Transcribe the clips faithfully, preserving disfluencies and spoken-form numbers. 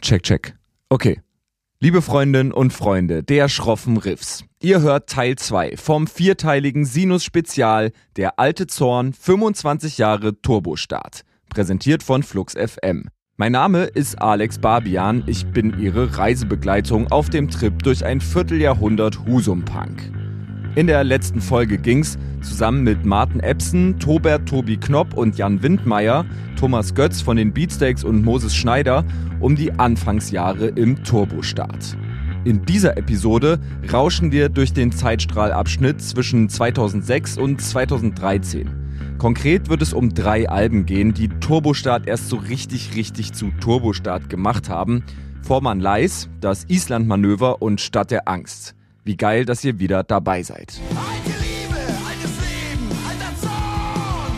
Check, check. Okay. Liebe Freundinnen und Freunde der schroffen Riffs, ihr hört Teil zwei vom vierteiligen Sinus-Spezial Der alte Zorn, fünfundzwanzig Jahre Turbostart. Präsentiert von Flux F M. Mein Name ist Alex Barbian, ich bin Ihre Reisebegleitung auf dem Trip durch ein Vierteljahrhundert Husum-Punk. In der letzten Folge ging's zusammen mit Martin Ebsen, Tobert Tobi Knopp und Jan Windmeier, Thomas Götz von den Beatsteaks und Moses Schneider um die Anfangsjahre im Turbostart. In dieser Episode rauschen wir durch den Zeitstrahlabschnitt zwischen zweitausendsechs und zweitausenddreizehn. Konkret wird es um drei Alben gehen, die Turbostart erst so richtig, richtig zu Turbostart gemacht haben. Vormann Leis, das Island-Manöver und Stadt der Angst. Wie geil, dass ihr wieder dabei seid. Alte Liebe, altes Leben, alter Zorn.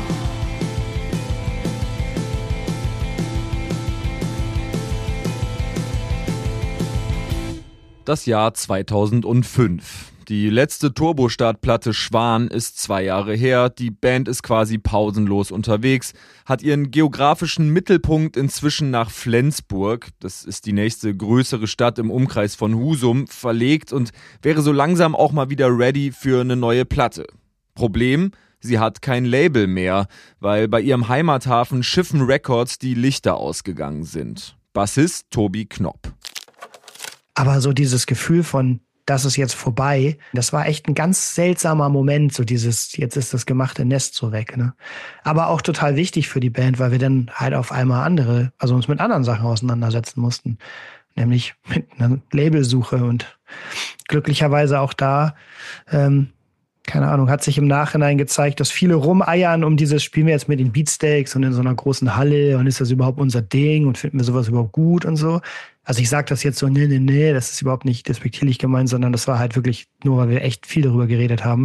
Das Jahr zweitausendfünf. Die letzte Turbostart-Platte Schwan ist zwei Jahre her, die Band ist quasi pausenlos unterwegs, hat ihren geografischen Mittelpunkt inzwischen nach Flensburg, das ist die nächste größere Stadt im Umkreis von Husum, verlegt und wäre so langsam auch mal wieder ready für eine neue Platte. Problem? Sie hat kein Label mehr, weil bei ihrem Heimathafen Schiffen Records die Lichter ausgegangen sind. Bassist Tobi Knopp. Aber so dieses Gefühl von das ist jetzt vorbei. Das war echt ein ganz seltsamer Moment, so dieses, jetzt ist das gemachte Nest so weg, ne? Aber auch total wichtig für die Band, weil wir dann halt auf einmal andere, also uns mit anderen Sachen auseinandersetzen mussten. Nämlich mit einer Labelsuche und glücklicherweise auch da, ähm, keine Ahnung, hat sich im Nachhinein gezeigt, dass viele rumeiern um dieses, spielen wir jetzt mit den Beatsteaks und in so einer großen Halle und ist das überhaupt unser Ding und finden wir sowas überhaupt gut und so. Also ich sage das jetzt so, nee, nee, nee, das ist überhaupt nicht despektierlich gemeint, sondern das war halt wirklich nur, weil wir echt viel darüber geredet haben.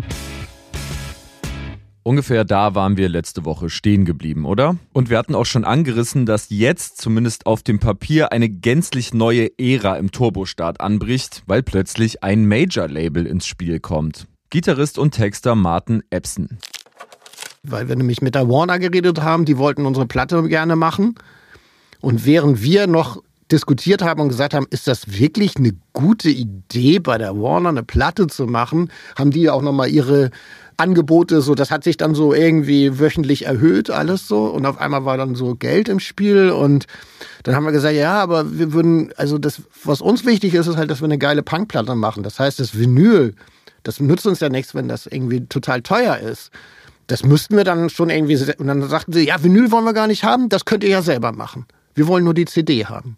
Ungefähr da waren wir letzte Woche stehen geblieben, oder? Und wir hatten auch schon angerissen, dass jetzt zumindest auf dem Papier eine gänzlich neue Ära im Turbostart anbricht, weil plötzlich ein Major-Label ins Spiel kommt. Gitarrist und Texter Martin Ebsen. Weil wir nämlich mit der Warner geredet haben, die wollten unsere Platte gerne machen. Und während wir noch diskutiert haben und gesagt haben, ist das wirklich eine gute Idee, bei der Warner eine Platte zu machen, haben die auch nochmal ihre Angebote, so, das hat sich dann so irgendwie wöchentlich erhöht, alles so, und auf einmal war dann so Geld im Spiel und dann haben wir gesagt, ja, aber wir würden, also das, was uns wichtig ist, ist halt, dass wir eine geile Punkplatte machen. Das heißt, das Vinyl, das nützt uns ja nichts, wenn das irgendwie total teuer ist. Das müssten wir dann schon irgendwie, und dann sagten sie, ja, Vinyl wollen wir gar nicht haben, das könnt ihr ja selber machen. Wir wollen nur die C D haben.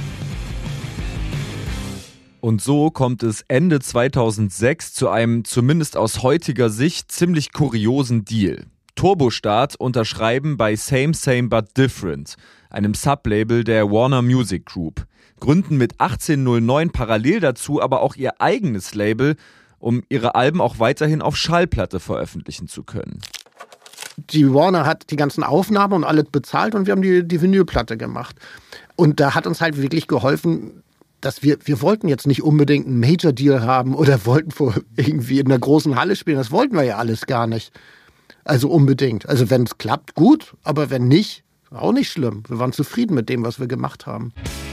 Und so kommt es Ende zweitausendsechs zu einem, zumindest aus heutiger Sicht, ziemlich kuriosen Deal. Turbostart unterschreiben bei Same Same But Different, einem Sublabel der Warner Music Group. Gründen mit achtzehnhundertneun parallel dazu aber auch ihr eigenes Label, um ihre Alben auch weiterhin auf Schallplatte veröffentlichen zu können. Die Warner hat die ganzen Aufnahmen und alles bezahlt und wir haben die, die Vinylplatte gemacht. Und da hat uns halt wirklich geholfen, dass wir, wir wollten jetzt nicht unbedingt einen Major-Deal haben oder wollten vor irgendwie in einer großen Halle spielen. Das wollten wir ja alles gar nicht. Also unbedingt. Also wenn es klappt, gut, aber wenn nicht, auch nicht schlimm. Wir waren zufrieden mit dem, was wir gemacht haben.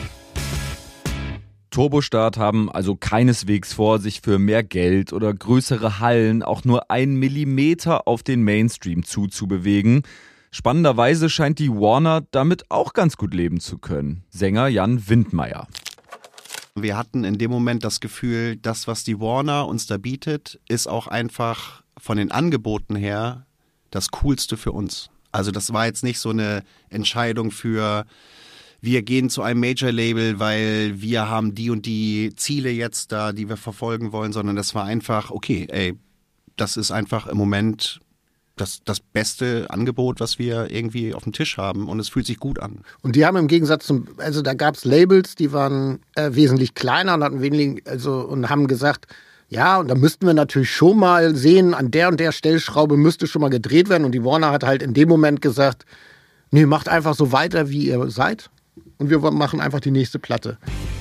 Turbostart haben also keineswegs vor, sich für mehr Geld oder größere Hallen auch nur einen Millimeter auf den Mainstream zuzubewegen. Spannenderweise scheint die Warner damit auch ganz gut leben zu können. Sänger Jan Windmeier. Wir hatten in dem Moment das Gefühl, das, was die Warner uns da bietet, ist auch einfach von den Angeboten her das Coolste für uns. Also das war jetzt nicht so eine Entscheidung für, wir gehen zu einem Major-Label, weil wir haben die und die Ziele jetzt da, die wir verfolgen wollen, sondern das war einfach, okay, ey, das ist einfach im Moment das, das beste Angebot, was wir irgendwie auf dem Tisch haben und es fühlt sich gut an. Und die haben im Gegensatz zum, also da gab es Labels, die waren äh, wesentlich kleiner und hatten wenig, also und haben gesagt, ja, und da müssten wir natürlich schon mal sehen, an der und der Stellschraube müsste schon mal gedreht werden und die Warner hat halt in dem Moment gesagt, nee, macht einfach so weiter, wie ihr seid und wir machen einfach die nächste Platte.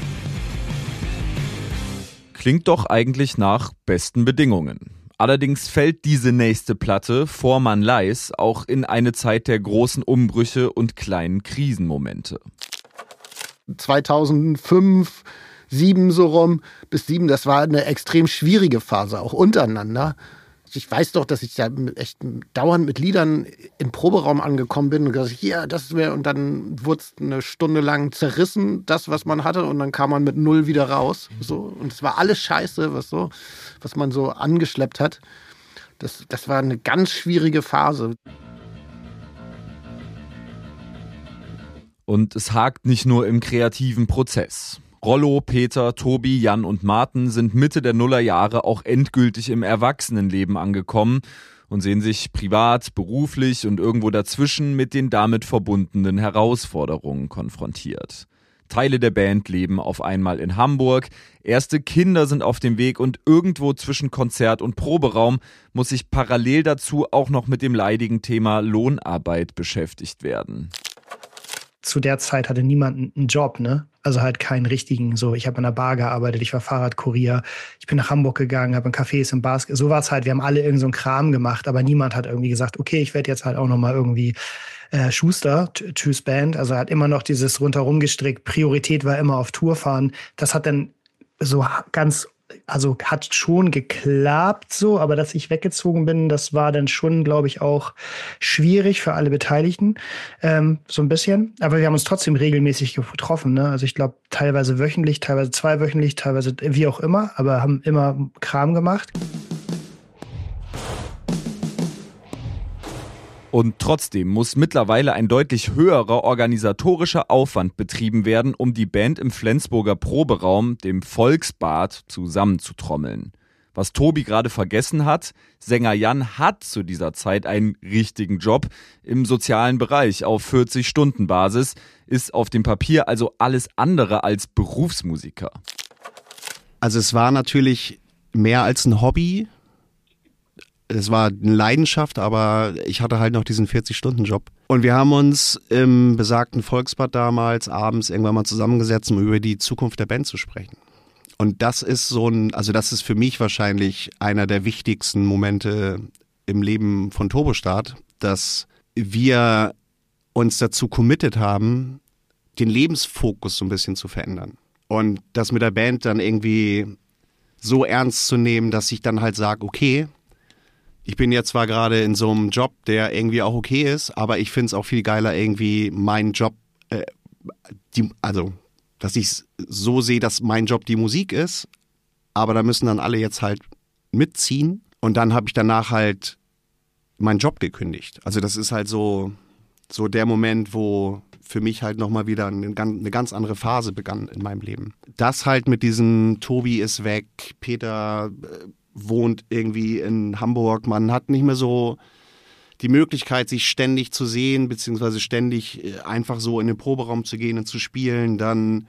Klingt doch eigentlich nach besten Bedingungen. Allerdings fällt diese nächste Platte, Vormann Leis, auch in eine Zeit der großen Umbrüche und kleinen Krisenmomente. zweitausendfünf, sieben so rum, bis sieben, das war eine extrem schwierige Phase, auch untereinander. Ich weiß doch, dass ich da echt dauernd mit Liedern im Proberaum angekommen bin und gesagt, hier, das wäre, und dann wurde es eine Stunde lang zerrissen, das, was man hatte, und dann kam man mit null wieder raus. So. Und es war alles Scheiße, was so, was man so angeschleppt hat. Das, das war eine ganz schwierige Phase. Und es hakt nicht nur im kreativen Prozess. Rollo, Peter, Tobi, Jan und Martin sind Mitte der Nullerjahre auch endgültig im Erwachsenenleben angekommen und sehen sich privat, beruflich und irgendwo dazwischen mit den damit verbundenen Herausforderungen konfrontiert. Teile der Band leben auf einmal in Hamburg, erste Kinder sind auf dem Weg und irgendwo zwischen Konzert und Proberaum muss sich parallel dazu auch noch mit dem leidigen Thema Lohnarbeit beschäftigt werden. Zu der Zeit hatte niemand einen Job, ne? Also halt keinen richtigen, so, ich habe in einer Bar gearbeitet, ich war Fahrradkurier, ich bin nach Hamburg gegangen, habe in Cafés, in Bars, so war es halt, wir haben alle irgend so einen Kram gemacht, aber niemand hat irgendwie gesagt, okay, ich werde jetzt halt auch nochmal irgendwie äh, Schuster, tschüss Band, also hat immer noch dieses rundherum gestrickt, Priorität war immer auf Tour fahren, das hat dann so ganz, also hat schon geklappt so, aber dass ich weggezogen bin, das war dann schon, glaube ich, auch schwierig für alle Beteiligten, ähm, so ein bisschen. Aber wir haben uns trotzdem regelmäßig getroffen, ne? Also ich glaube, teilweise wöchentlich, teilweise zweiwöchentlich, teilweise wie auch immer, aber haben immer Kram gemacht. Und trotzdem muss mittlerweile ein deutlich höherer organisatorischer Aufwand betrieben werden, um die Band im Flensburger Proberaum, dem Volksbad, zusammenzutrommeln. Was Tobi gerade vergessen hat, Sänger Jan hat zu dieser Zeit einen richtigen Job im sozialen Bereich auf vierzig-Stunden-Basis, ist auf dem Papier also alles andere als Berufsmusiker. Also es war natürlich mehr als ein Hobby. Es war eine Leidenschaft, aber ich hatte halt noch diesen vierzig-Stunden-Job. Und wir haben uns im besagten Volksbad damals abends irgendwann mal zusammengesetzt, um über die Zukunft der Band zu sprechen. Und das ist so ein, also das ist für mich wahrscheinlich einer der wichtigsten Momente im Leben von Turbostart, dass wir uns dazu committed haben, den Lebensfokus so ein bisschen zu verändern. Und das mit der Band dann irgendwie so ernst zu nehmen, dass ich dann halt sage, okay, ich bin jetzt zwar gerade in so einem Job, der irgendwie auch okay ist, aber ich finde es auch viel geiler, irgendwie meinen Job, äh, die, also, dass ich es so sehe, dass mein Job die Musik ist, aber da müssen dann alle jetzt halt mitziehen und dann habe ich danach halt meinen Job gekündigt. Also das ist halt so, so der Moment, wo für mich halt nochmal wieder eine, eine ganz andere Phase begann in meinem Leben. Das halt mit diesem Tobi ist weg, Peter äh, wohnt irgendwie in Hamburg. Man hat nicht mehr so die Möglichkeit, sich ständig zu sehen, beziehungsweise ständig einfach so in den Proberaum zu gehen und zu spielen. Dann,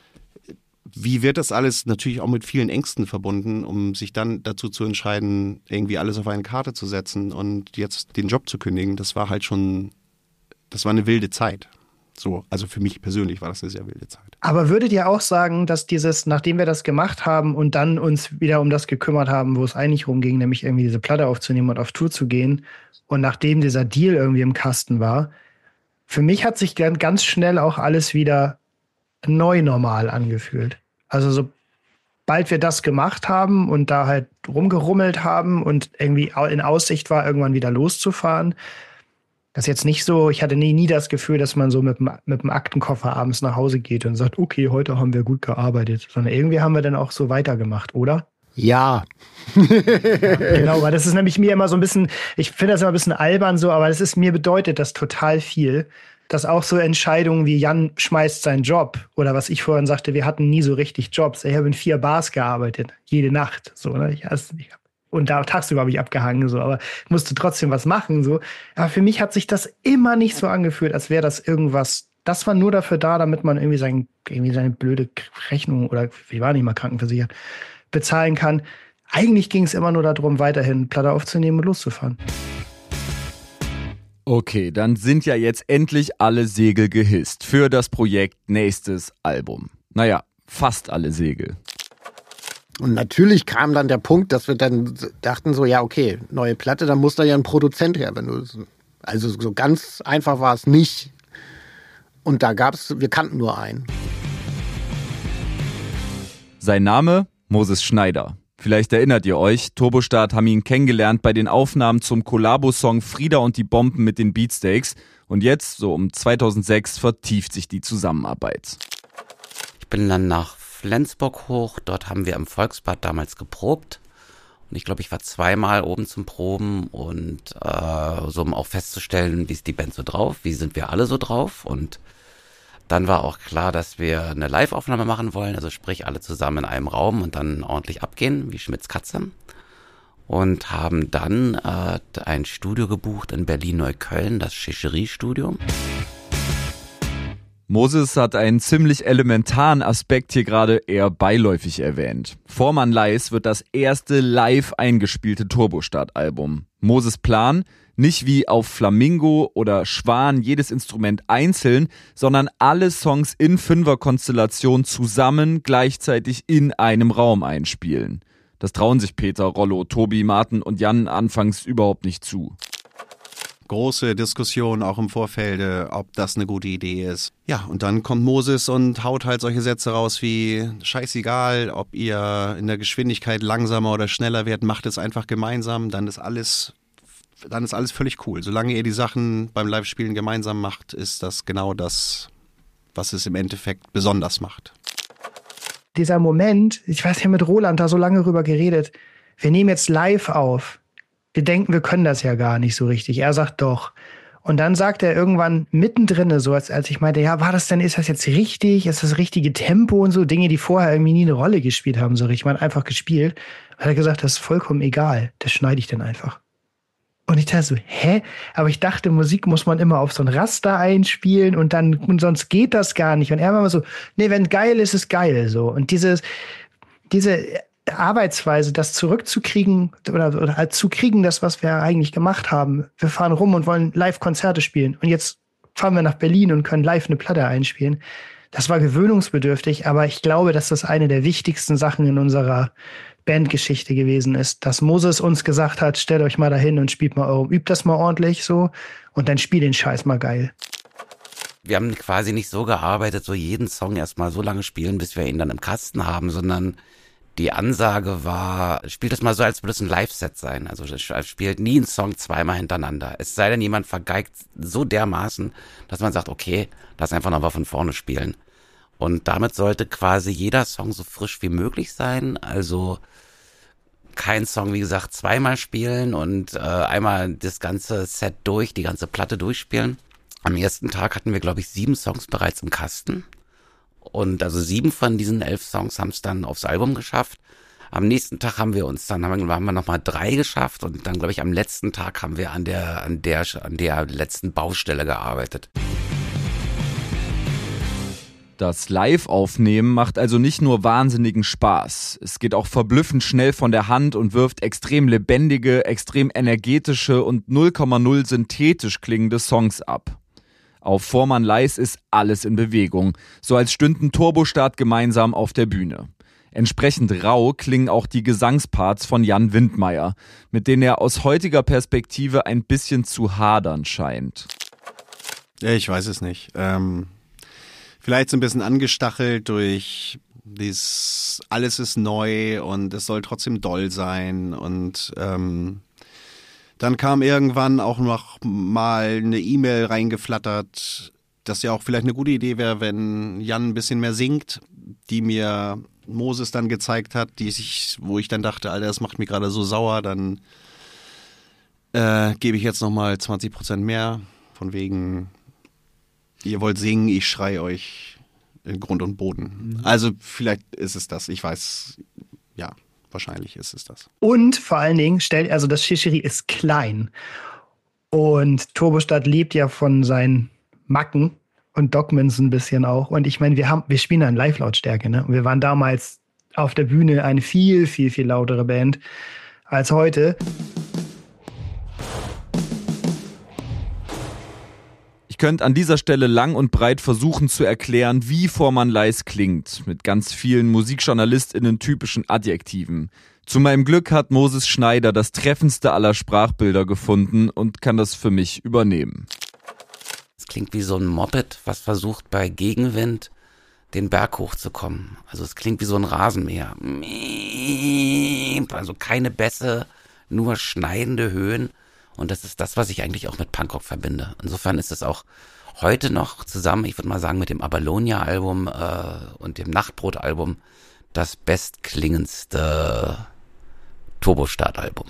wie wird das alles natürlich auch mit vielen Ängsten verbunden, um sich dann dazu zu entscheiden, irgendwie alles auf eine Karte zu setzen und jetzt den Job zu kündigen. Das war halt schon, das war eine wilde Zeit. So, also für mich persönlich war das eine sehr wilde Zeit. Aber würdet ihr auch sagen, dass dieses, nachdem wir das gemacht haben und dann uns wieder um das gekümmert haben, wo es eigentlich rumging, nämlich irgendwie diese Platte aufzunehmen und auf Tour zu gehen, und nachdem dieser Deal irgendwie im Kasten war, für mich hat sich dann ganz schnell auch alles wieder neu normal angefühlt. Also sobald wir das gemacht haben und da halt rumgerummelt haben und irgendwie in Aussicht war, irgendwann wieder loszufahren, das ist jetzt nicht so, ich hatte nie, nie das Gefühl, dass man so mit dem, mit dem Aktenkoffer abends nach Hause geht und sagt, okay, heute haben wir gut gearbeitet. Sondern irgendwie haben wir dann auch so weitergemacht, oder? Ja. Ja, genau, weil das ist nämlich mir immer so ein bisschen, ich finde das immer ein bisschen albern so, aber das ist, mir bedeutet das total viel, dass auch so Entscheidungen wie Jan schmeißt seinen Job oder was ich vorhin sagte, wir hatten nie so richtig Jobs. Ich habe in vier Bars gearbeitet, jede Nacht. So, ne? Ich, also, ich hab Und da tagsüber habe ich abgehangen, so, aber ich musste trotzdem was machen, so. Aber für mich hat sich das immer nicht so angefühlt, als wäre das irgendwas. Das war nur dafür da, damit man irgendwie, sein, irgendwie seine blöde Rechnung oder ich war nicht mal krankenversichert, bezahlen kann. Eigentlich ging es immer nur darum, weiterhin Platte aufzunehmen und loszufahren. Okay, dann sind ja jetzt endlich alle Segel gehisst für das Projekt nächstes Album. Naja, fast alle Segel. Und natürlich kam dann der Punkt, dass wir dann dachten so, ja okay, neue Platte, dann muss da ja ein Produzent her. Wenn du, also so ganz einfach war es nicht. Und da gab es, wir kannten nur einen. Sein Name? Moses Schneider. Vielleicht erinnert ihr euch, Turbostart haben ihn kennengelernt bei den Aufnahmen zum Kollabo-Song Frieda und die Bomben mit den Beatsteaks. Und jetzt, so um zweitausendsechs, vertieft sich die Zusammenarbeit. Ich bin dann nach Flensburg hoch, dort haben wir im Volksbad damals geprobt. Und ich glaube, ich war zweimal oben zum Proben und äh, so um auch festzustellen, wie ist die Band so drauf, wie sind wir alle so drauf. Und dann war auch klar, dass wir eine Live-Aufnahme machen wollen, also sprich alle zusammen in einem Raum und dann ordentlich abgehen, wie Schmitz Katze. Und haben dann äh, ein Studio gebucht in Berlin-Neukölln, das Chicherie-Studio. Moses hat einen ziemlich elementaren Aspekt hier gerade eher beiläufig erwähnt. Foreman Lies wird das erste live eingespielte Turbostart-Album. Moses Plan? Nicht wie auf Flamingo oder Schwan jedes Instrument einzeln, sondern alle Songs in Fünfer-Konstellation zusammen gleichzeitig in einem Raum einspielen. Das trauen sich Peter, Rollo, Tobi, Martin und Jan anfangs überhaupt nicht zu. Große Diskussion auch im Vorfeld, ob das eine gute Idee ist. Ja, und dann kommt Moses und haut halt solche Sätze raus wie: Scheißegal, ob ihr in der Geschwindigkeit langsamer oder schneller werdet, macht es einfach gemeinsam, dann ist alles... dann ist alles völlig cool. Solange ihr die Sachen beim Live-Spielen gemeinsam macht, ist das genau das, was es im Endeffekt besonders macht. Dieser Moment, ich weiß, ich habe mit Roland da so lange drüber geredet, wir nehmen jetzt live auf. Wir denken, wir können das ja gar nicht so richtig. Er sagt doch. Und dann sagt er irgendwann mittendrin, so als, als ich meinte, ja, war das denn, ist das jetzt richtig? Ist das richtige Tempo und so? Dinge, die vorher irgendwie nie eine Rolle gespielt haben, so richtig. Man hat einfach gespielt. Hat er gesagt, das ist vollkommen egal. Das schneide ich dann einfach. Und ich dachte so, hä? Aber ich dachte, Musik muss man immer auf so ein Raster einspielen und dann, und sonst geht das gar nicht. Und er war immer so, nee, wenn geil ist, ist geil, so. Und dieses, diese Arbeitsweise, das zurückzukriegen oder, oder halt zu kriegen, das, was wir eigentlich gemacht haben. Wir fahren rum und wollen live Konzerte spielen. Und jetzt fahren wir nach Berlin und können live eine Platte einspielen. Das war gewöhnungsbedürftig, aber ich glaube, dass das eine der wichtigsten Sachen in unserer Bandgeschichte gewesen ist, dass Moses uns gesagt hat, stellt euch mal dahin und spielt mal eure, übt das mal ordentlich so und dann spielt den Scheiß mal geil. Wir haben quasi nicht so gearbeitet, so jeden Song erstmal so lange spielen, bis wir ihn dann im Kasten haben, sondern die Ansage war, spielt das mal so, als würde es ein Live-Set sein. Also spielt nie einen Song zweimal hintereinander. Es sei denn, jemand vergeigt so dermaßen, dass man sagt, okay, lass einfach nochmal von vorne spielen. Und damit sollte quasi jeder Song so frisch wie möglich sein. Also kein Song, wie gesagt, zweimal spielen und äh, einmal das ganze Set durch, die ganze Platte durchspielen. Am ersten Tag hatten wir, glaube ich, sieben Songs bereits im Kasten. Und also sieben von diesen elf Songs haben es dann aufs Album geschafft. Am nächsten Tag haben wir uns dann, haben wir, haben wir nochmal drei geschafft. Und dann, glaube ich, am letzten Tag haben wir an der, an der, an der letzten Baustelle gearbeitet. Das Live-Aufnehmen macht also nicht nur wahnsinnigen Spaß. Es geht auch verblüffend schnell von der Hand und wirft extrem lebendige, extrem energetische und null Komma null synthetisch klingende Songs ab. Auf Foreman Lies ist alles in Bewegung, so als stünden Turbostart gemeinsam auf der Bühne. Entsprechend rau klingen auch die Gesangsparts von Jan Windmeier, mit denen er aus heutiger Perspektive ein bisschen zu hadern scheint. Ich weiß es nicht. Ähm Vielleicht so ein bisschen angestachelt durch dieses, alles ist neu und es soll trotzdem doll sein. Und ähm, dann kam irgendwann auch noch mal eine E-Mail reingeflattert, dass ja auch vielleicht eine gute Idee wäre, wenn Jan ein bisschen mehr singt, die mir Moses dann gezeigt hat, die sich, wo ich dann dachte, Alter, das macht mich gerade so sauer, dann äh, gebe ich jetzt nochmal zwanzig Prozent mehr, von wegen... Ihr wollt singen, ich schrei euch in Grund und Boden. Also vielleicht ist es das. Ich weiß, ja, wahrscheinlich ist es das. Und vor allen Dingen, stellt, also das Chicherie ist klein. Und Turbostart lebt ja von seinen Macken und Dogmans ein bisschen auch. Und ich meine, wir haben, wir spielen da in Live-Lautstärke, ne? Und wir waren damals auf der Bühne eine viel, viel, viel lautere Band als heute. Ich könnte an dieser Stelle lang und breit versuchen zu erklären, wie Foreman Lies klingt, mit ganz vielen MusikjournalistInnen typischen Adjektiven. Zu meinem Glück hat Moses Schneider das treffendste aller Sprachbilder gefunden und kann das für mich übernehmen. Es klingt wie so ein Moped, was versucht bei Gegenwind den Berg hochzukommen. Also es klingt wie so ein Rasenmäher. Also keine Bässe, nur schneidende Höhen. Und das ist das, was ich eigentlich auch mit Punkrock verbinde. Insofern ist es auch heute noch zusammen, ich würde mal sagen, mit dem Abalonia-Album äh, und dem Nachtbrot-Album das bestklingendste Turbostart-Album.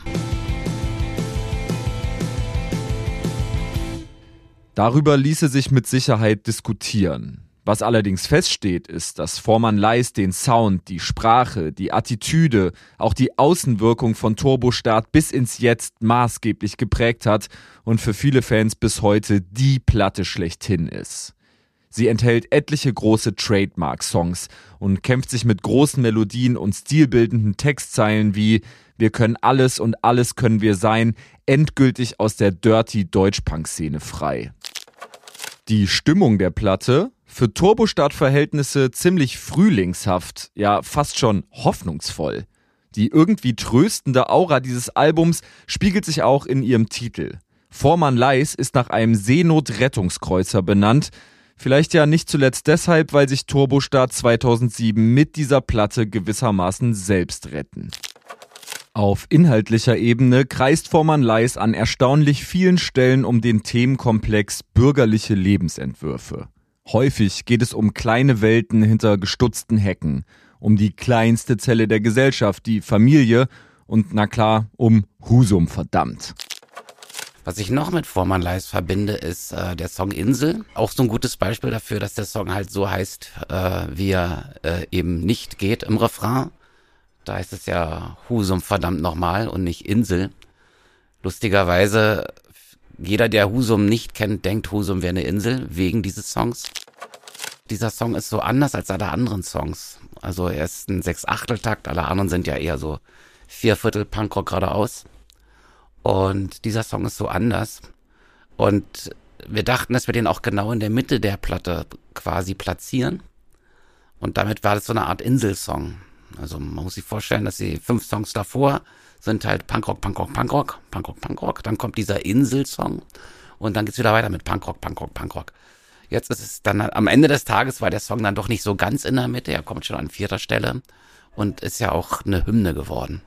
Darüber ließe sich mit Sicherheit diskutieren. Was allerdings feststeht, ist, dass Four Man Lies den Sound, die Sprache, die Attitüde, auch die Außenwirkung von Turbostart bis ins Jetzt maßgeblich geprägt hat und für viele Fans bis heute die Platte schlechthin ist. Sie enthält etliche große Trademark-Songs und kämpft sich mit großen Melodien und stilbildenden Textzeilen wie „Wir können alles und alles können wir sein" endgültig aus der dirty Deutschpunk-Szene frei. Die Stimmung der Platte, für Turbostart-Verhältnisse ziemlich frühlingshaft, ja fast schon hoffnungsvoll. Die irgendwie tröstende Aura dieses Albums spiegelt sich auch in ihrem Titel. Four Man Lies ist nach einem Seenotrettungskreuzer benannt. Vielleicht ja nicht zuletzt deshalb, weil sich Turbostart zweitausendsieben mit dieser Platte gewissermaßen selbst retten. Auf inhaltlicher Ebene kreist Four Man Lies an erstaunlich vielen Stellen um den Themenkomplex bürgerliche Lebensentwürfe. Häufig geht es um kleine Welten hinter gestutzten Hecken, um die kleinste Zelle der Gesellschaft, die Familie und na klar, um Husum verdammt. Was ich noch mit Four Man Lies verbinde, ist äh, der Song Insel. Auch so ein gutes Beispiel dafür, dass der Song halt so heißt, äh, wie er äh, eben nicht geht im Refrain. Da heißt es ja Husum verdammt nochmal und nicht Insel. Lustigerweise, jeder, der Husum nicht kennt, denkt, Husum wäre eine Insel, wegen dieses Songs. Dieser Song ist so anders als alle anderen Songs. Also er ist ein Sechs-Achtel-Takt, alle anderen sind ja eher so Vierviertel Punkrock geradeaus. Und dieser Song ist so anders. Und wir dachten, dass wir den auch genau in der Mitte der Platte quasi platzieren. Und damit war das so eine Art Inselsong. Also man muss sich vorstellen, dass die fünf Songs davor sind halt Punkrock, Punkrock, Punkrock, Punkrock, Punkrock. Dann kommt dieser Inselsong und dann geht's wieder weiter mit Punkrock, Punkrock, Punkrock. Jetzt ist es dann, am Ende des Tages war der Song dann doch nicht so ganz in der Mitte. Er kommt schon an vierter Stelle und ist ja auch eine Hymne geworden.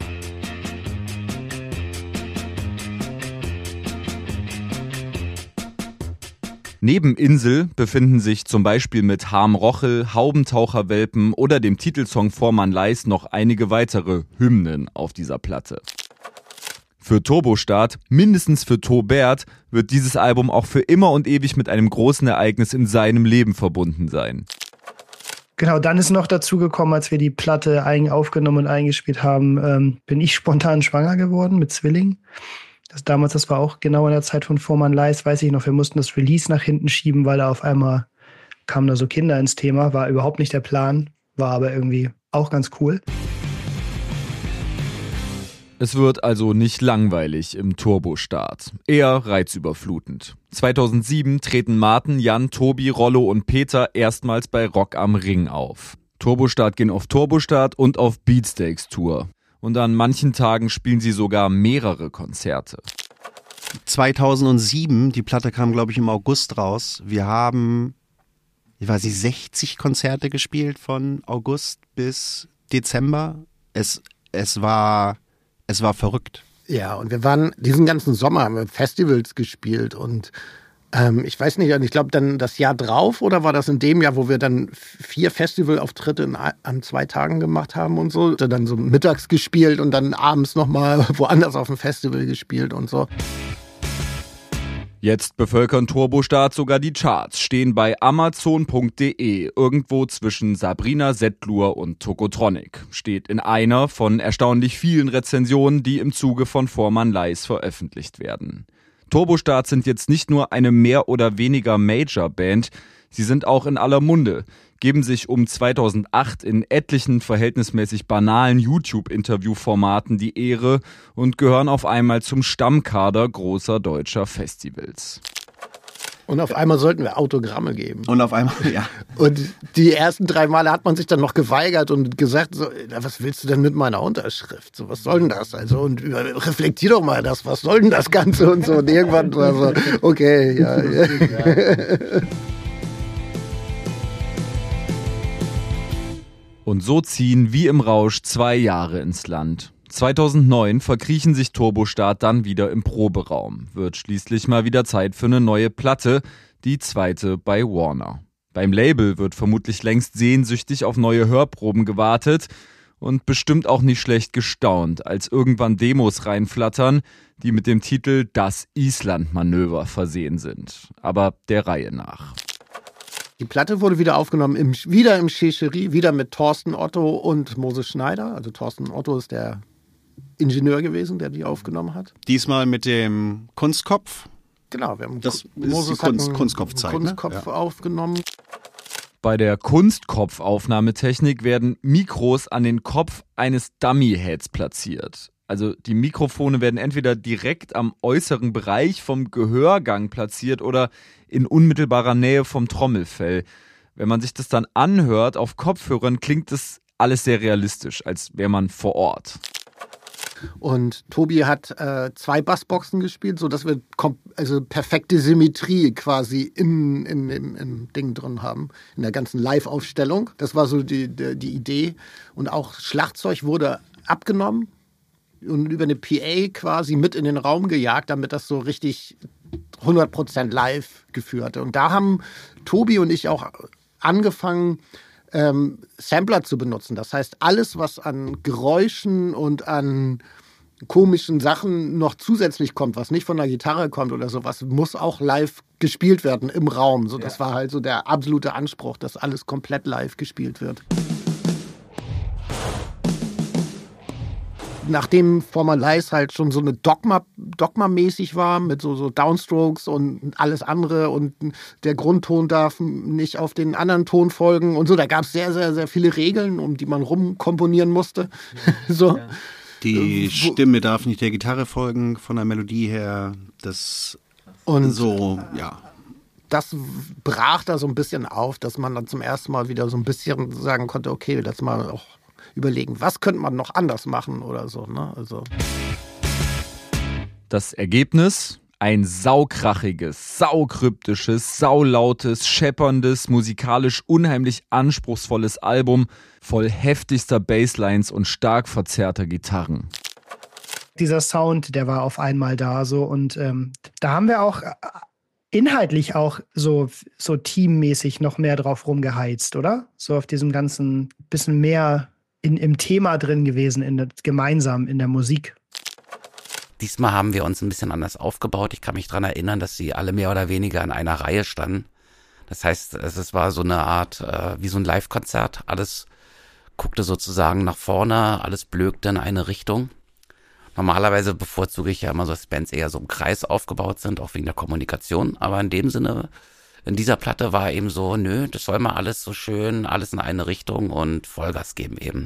Neben Insel befinden sich zum Beispiel mit Harm Rochel, Haubentaucherwelpen oder dem Titelsong Four Man Lies noch einige weitere Hymnen auf dieser Platte. Für Turbostart, mindestens für Tobert, wird dieses Album auch für immer und ewig mit einem großen Ereignis in seinem Leben verbunden sein. Genau, dann ist noch dazu gekommen, als wir die Platte eigen aufgenommen und eingespielt haben, ähm, bin ich spontan schwanger geworden mit Zwillingen. Das damals, das war auch genau in der Zeit von Four Man Lies, weiß ich noch, wir mussten das Release nach hinten schieben, weil da auf einmal kamen da so Kinder ins Thema, war überhaupt nicht der Plan, war aber irgendwie auch ganz cool. Es wird also nicht langweilig im Turbostart, eher reizüberflutend. zweitausendsieben treten Martin, Jan, Tobi, Rollo und Peter erstmals bei Rock am Ring auf. Turbostart gehen auf Turbostart und auf Beatsteaks Tour. Und an manchen Tagen spielen sie sogar mehrere Konzerte. zweitausendsieben, die Platte kam, glaube ich, im August raus. Wir haben, ich weiß nicht, sechzig Konzerte gespielt von August bis Dezember. Es, es war, es war verrückt. Ja, und wir waren diesen ganzen Sommer, haben wir Festivals gespielt und ähm, ich weiß nicht, ich glaube dann das Jahr drauf oder war das in dem Jahr, wo wir dann vier Festivalauftritte in, an zwei Tagen gemacht haben und so, dann so mittags gespielt und dann abends nochmal woanders auf dem Festival gespielt und so. Jetzt bevölkern Turbostart sogar die Charts, stehen bei amazon punkt de irgendwo zwischen Sabrina Settlur und Tokotronic. Steht in einer von erstaunlich vielen Rezensionen, die im Zuge von Four Man Lies veröffentlicht werden. Turbostart sind jetzt nicht nur eine mehr oder weniger Major-Band, sie sind auch in aller Munde, geben sich um zweitausendacht in etlichen verhältnismäßig banalen YouTube-Interview-Formaten die Ehre und gehören auf einmal zum Stammkader großer deutscher Festivals. Und auf einmal sollten wir Autogramme geben. Und auf einmal, ja. Und die ersten drei Male hat man sich dann noch geweigert und gesagt, so, was willst du denn mit meiner Unterschrift? So, was soll denn das? Also, und reflektier doch mal das, was soll denn das Ganze und so. Und irgendwann war so, okay, ja. ja. Und so ziehen wie im Rausch zwei Jahre ins Land. zweitausendneun verkriechen sich Turbostart dann wieder im Proberaum. Wird schließlich mal wieder Zeit für eine neue Platte, die zweite bei Warner. Beim Label wird vermutlich längst sehnsüchtig auf neue Hörproben gewartet und bestimmt auch nicht schlecht gestaunt, als irgendwann Demos reinflattern, die mit dem Titel Das Island-Manöver versehen sind. Aber der Reihe nach. Die Platte wurde wieder aufgenommen, im, wieder im Schescherie, wieder mit Thorsten Otto und Moses Schneider. Also Thorsten Otto ist der Ingenieur gewesen, der die aufgenommen hat. Diesmal mit dem Kunstkopf. Genau, wir haben Das ist Moses die Kunst, hat einen Kunstkopfzeit. Kunstkopf Ne? Ja. aufgenommen. Bei der Kunstkopfaufnahmetechnik werden Mikros an den Kopf eines Dummy-Heads platziert. Also die Mikrofone werden entweder direkt am äußeren Bereich vom Gehörgang platziert oder in unmittelbarer Nähe vom Trommelfell. Wenn man sich das dann anhört auf Kopfhörern, klingt das alles sehr realistisch, als wäre man vor Ort. Und Tobi hat äh, zwei Bassboxen gespielt, sodass wir kom- also perfekte Symmetrie quasi in, in, im, im Ding drin haben, in der ganzen Live-Aufstellung. Das war so die, die, die Idee. Und auch Schlagzeug wurde abgenommen und über eine P A quasi mit in den Raum gejagt, damit das so richtig hundert Prozent live geführt. Und da haben Tobi und ich auch angefangen, ähm, Sampler zu benutzen. Das heißt, alles, was an Geräuschen und an komischen Sachen noch zusätzlich kommt, was nicht von der Gitarre kommt oder sowas, muss auch live gespielt werden im Raum. So, das war halt so der absolute Anspruch, dass alles komplett live gespielt wird. Nachdem Formalize halt schon so eine Dogma, Dogma-mäßig war, mit so, so Downstrokes und alles andere und der Grundton darf nicht auf den anderen Ton folgen und so, da gab es sehr, sehr, sehr viele Regeln, um die man rumkomponieren musste. Ja. so. Ja. Die Stimme darf nicht der Gitarre folgen, von der Melodie her, das und so, ja. Das brach da so ein bisschen auf, dass man dann zum ersten Mal wieder so ein bisschen sagen konnte, okay, lass mal auch überlegen, was könnte man noch anders machen oder so. Ne? Also. Das Ergebnis? Ein saukrachiges, saukryptisches, saulautes, schepperndes, musikalisch unheimlich anspruchsvolles Album voll heftigster Basslines und stark verzerrter Gitarren. Dieser Sound, der war auf einmal da so und ähm, da haben wir auch inhaltlich auch so, so teammäßig noch mehr drauf rumgeheizt, oder? So auf diesem ganzen bisschen mehr In, im Thema drin gewesen, in der, gemeinsam in der Musik. Diesmal haben wir uns ein bisschen anders aufgebaut. Ich kann mich daran erinnern, dass sie alle mehr oder weniger in einer Reihe standen. Das heißt, es war so eine Art, äh, wie so ein Live-Konzert. Alles guckte sozusagen nach vorne, alles blökte in eine Richtung. Normalerweise bevorzuge ich ja immer so, dass Bands eher so im Kreis aufgebaut sind, auch wegen der Kommunikation. Aber in dem Sinne, in dieser Platte war eben so, nö, das soll mal alles so schön, alles in eine Richtung und Vollgas geben eben.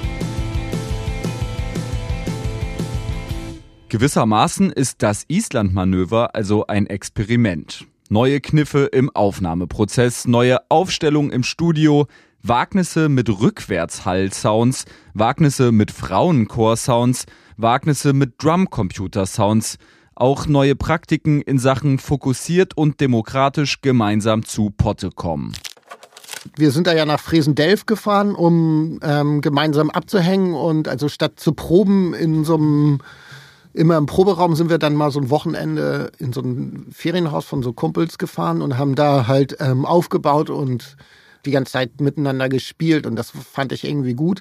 Gewissermaßen ist das Island-Manöver also ein Experiment. Neue Kniffe im Aufnahmeprozess, neue Aufstellungen im Studio, Wagnisse mit Rückwärtshall-Sounds, Wagnisse mit Frauenchor-Sounds, Wagnisse mit Drumcomputer-Sounds, auch neue Praktiken in Sachen fokussiert und demokratisch gemeinsam zu Potte kommen. Wir sind da ja nach Fresen-Delft gefahren, um ähm, gemeinsam abzuhängen und also statt zu proben in so einem, immer im Proberaum sind wir dann mal so ein Wochenende in so ein Ferienhaus von so Kumpels gefahren und haben da halt ähm, aufgebaut und die ganze Zeit miteinander gespielt und das fand ich irgendwie gut.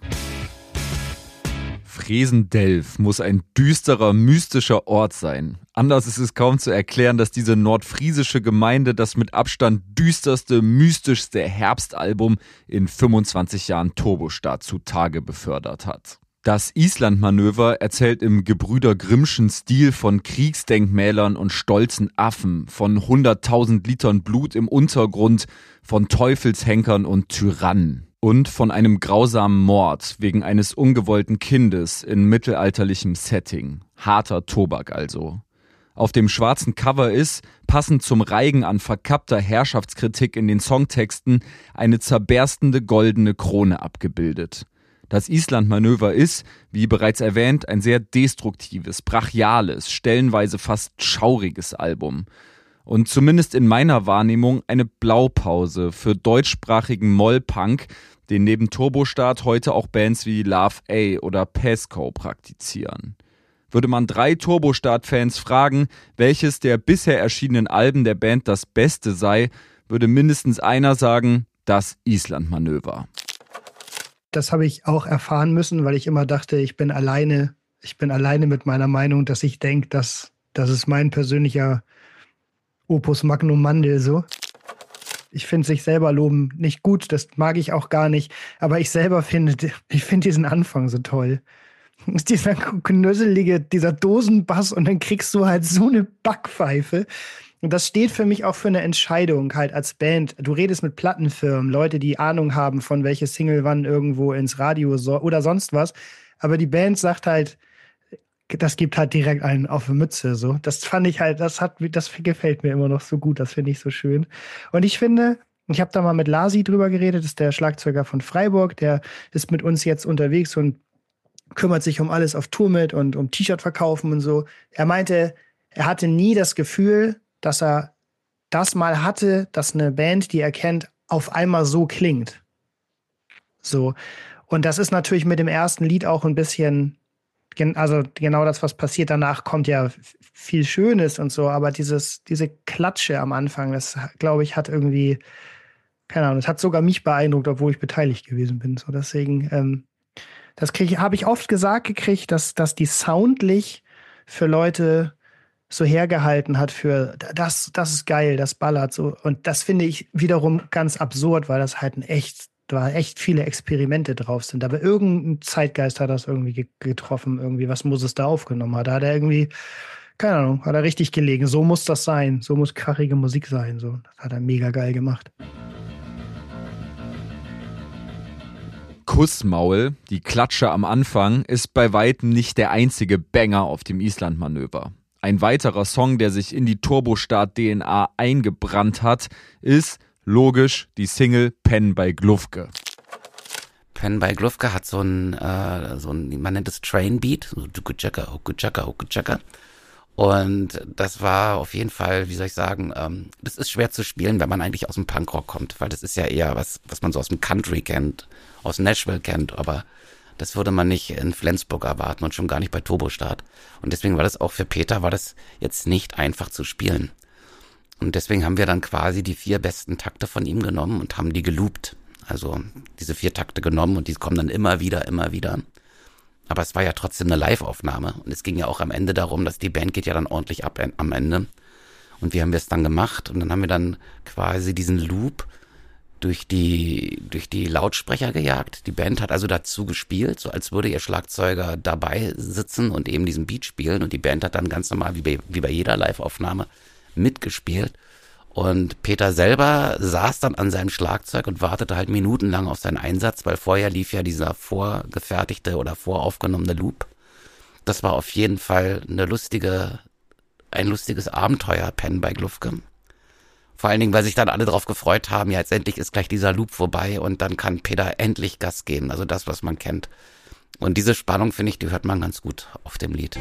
Fresen-Delft muss ein düsterer, mystischer Ort sein. Anders ist es kaum zu erklären, dass diese nordfriesische Gemeinde das mit Abstand düsterste, mystischste Herbstalbum in fünfundzwanzig Jahren Turbostart zutage befördert hat. Das Island-Manöver erzählt im Gebrüder Grimmschen Stil von Kriegsdenkmälern und stolzen Affen, von hunderttausend Litern Blut im Untergrund, von Teufelshenkern und Tyrannen. Und von einem grausamen Mord wegen eines ungewollten Kindes in mittelalterlichem Setting. Harter Tobak also. Auf dem schwarzen Cover ist, passend zum Reigen an verkappter Herrschaftskritik in den Songtexten, eine zerberstende goldene Krone abgebildet. Das Island-Manöver ist, wie bereits erwähnt, ein sehr destruktives, brachiales, stellenweise fast schauriges Album. Und zumindest in meiner Wahrnehmung eine Blaupause für deutschsprachigen Mollpunk, den neben Turbostart heute auch Bands wie Love A oder Pesco praktizieren. Würde man drei Turbostart-Fans fragen, welches der bisher erschienenen Alben der Band das beste sei, würde mindestens einer sagen, das Island-Manöver. Das habe ich auch erfahren müssen, weil ich immer dachte, ich bin alleine, ich bin alleine mit meiner Meinung, dass ich denke, dass das ist mein persönlicher Opus Magnum Mandel so. Ich finde sich selber loben nicht gut, das mag ich auch gar nicht, aber ich selber finde, ich finde diesen Anfang so toll. Dieser knöselige, dieser Dosenbass und dann kriegst du halt so eine Backpfeife. Und das steht für mich auch für eine Entscheidung halt als Band. Du redest mit Plattenfirmen, Leute, die Ahnung haben, von welche Single wann irgendwo ins Radio so, oder sonst was. Aber die Band sagt halt, das gibt halt direkt einen auf die Mütze. So. Das fand ich halt, das hat, das gefällt mir immer noch so gut, das finde ich so schön. Und ich finde, ich habe da mal mit Lasi drüber geredet, das ist der Schlagzeuger von Freiburg, der ist mit uns jetzt unterwegs und kümmert sich um alles auf Tour mit und um T-Shirt verkaufen und so. Er meinte, er hatte nie das Gefühl, dass er das mal hatte, dass eine Band, die er kennt, auf einmal so klingt. So. Und das ist natürlich mit dem ersten Lied auch ein bisschen, also genau das, was passiert. Danach kommt ja viel Schönes und so, aber dieses, diese Klatsche am Anfang, das, glaube ich, hat irgendwie, keine Ahnung, das hat sogar mich beeindruckt, obwohl ich beteiligt gewesen bin. So, deswegen, ähm, das habe ich oft gesagt gekriegt, dass, dass die soundlich für Leute so hergehalten hat für das, das ist geil, das ballert so. Und das finde ich wiederum ganz absurd, weil das halt ein echt, da echt viele Experimente drauf sind. Aber irgendein Zeitgeist hat das irgendwie getroffen, irgendwie, was muss es da aufgenommen hat. Da hat er irgendwie, keine Ahnung, hat er richtig gelegen. So muss das sein, so muss krachige Musik sein. So. Das hat er mega geil gemacht. Kussmaul, die Klatsche am Anfang, ist bei weitem nicht der einzige Banger auf dem Island-Manöver. Ein weiterer Song, der sich in die Turbostart-D N A eingebrannt hat, ist, logisch, die Single Pen bei Glufke. Pen bei Glufke hat so ein, äh, so ein, man nennt es Train-Beat, so Dukutschaka, Hukutschaka, Hukutschaka. Und das war auf jeden Fall, wie soll ich sagen, ähm, das ist schwer zu spielen, wenn man eigentlich aus dem Punkrock kommt, weil das ist ja eher was, was man so aus dem Country kennt, aus Nashville kennt, aber das würde man nicht in Flensburg erwarten und schon gar nicht bei Turbostart. Und deswegen war das auch für Peter, war das jetzt nicht einfach zu spielen. Und deswegen haben wir dann quasi die vier besten Takte von ihm genommen und haben die geloopt. Also diese vier Takte genommen und die kommen dann immer wieder, immer wieder. Aber es war ja trotzdem eine Live-Aufnahme. Und es ging ja auch am Ende darum, dass die Band geht ja dann ordentlich ab am Ende. Und wie haben wir es dann gemacht? Und dann haben wir dann quasi diesen Loop durch die, durch die Lautsprecher gejagt. Die Band hat also dazu gespielt, so als würde ihr Schlagzeuger dabei sitzen und eben diesen Beat spielen. Und die Band hat dann ganz normal, wie bei, wie bei jeder Live-Aufnahme, mitgespielt. Und Peter selber saß dann an seinem Schlagzeug und wartete halt minutenlang auf seinen Einsatz, weil vorher lief ja dieser vorgefertigte oder voraufgenommene Loop. Das war auf jeden Fall eine lustige, ein lustiges Abenteuer, Pen bei Glufke. Vor allen Dingen, weil sich dann alle drauf gefreut haben, ja, jetzt endlich ist gleich dieser Loop vorbei und dann kann Peter endlich Gas geben, also das, was man kennt. Und diese Spannung, finde ich, die hört man ganz gut auf dem Lied.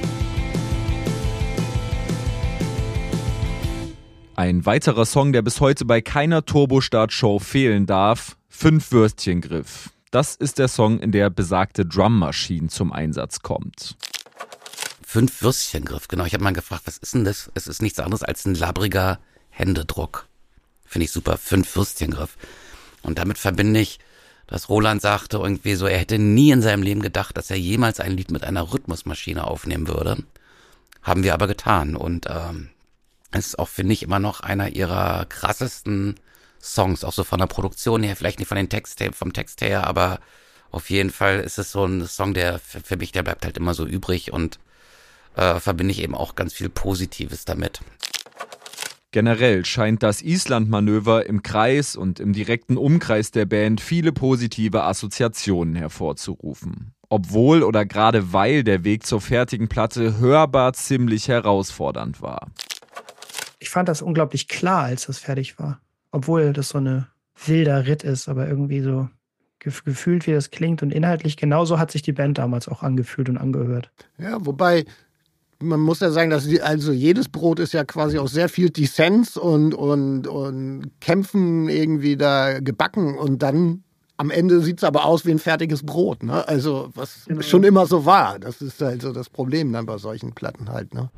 Ein weiterer Song, der bis heute bei keiner Turbostart-Show fehlen darf, Fünf Würstchengriff. Das ist der Song, in der besagte Drum Machine zum Einsatz kommt. Fünf Würstchengriff, genau. Ich habe mal gefragt, was ist denn das? Es ist nichts anderes als ein labbriger Händedruck. Finde ich super, Fünf Würstchengriff. Und damit verbinde ich, dass Roland sagte irgendwie so, er hätte nie in seinem Leben gedacht, dass er jemals ein Lied mit einer Rhythmusmaschine aufnehmen würde. Haben wir aber getan. Und ähm, es ist auch, finde ich, immer noch einer ihrer krassesten Songs, auch so von der Produktion her, vielleicht nicht von den Text, vom Text her, aber auf jeden Fall ist es so ein Song, der für, für mich, der bleibt halt immer so übrig und äh, verbinde ich eben auch ganz viel Positives damit. Generell scheint das Island-Manöver im Kreis und im direkten Umkreis der Band viele positive Assoziationen hervorzurufen. Obwohl oder gerade weil der Weg zur fertigen Platte hörbar ziemlich herausfordernd war. Ich fand das unglaublich klar, als das fertig war. Obwohl das so eine wilder Ritt ist, aber irgendwie so gef- gefühlt, wie das klingt. Und inhaltlich genauso hat sich die Band damals auch angefühlt und angehört. Ja, wobei, man muss ja sagen, dass die, also jedes Brot ist ja quasi aus sehr viel Dissens und, und, und Kämpfen irgendwie da gebacken. Und dann Am Ende sieht es aber aus wie ein fertiges Brot, ne? Also was genau. schon immer so war. Das ist halt so das Problem dann bei solchen Platten halt, ne?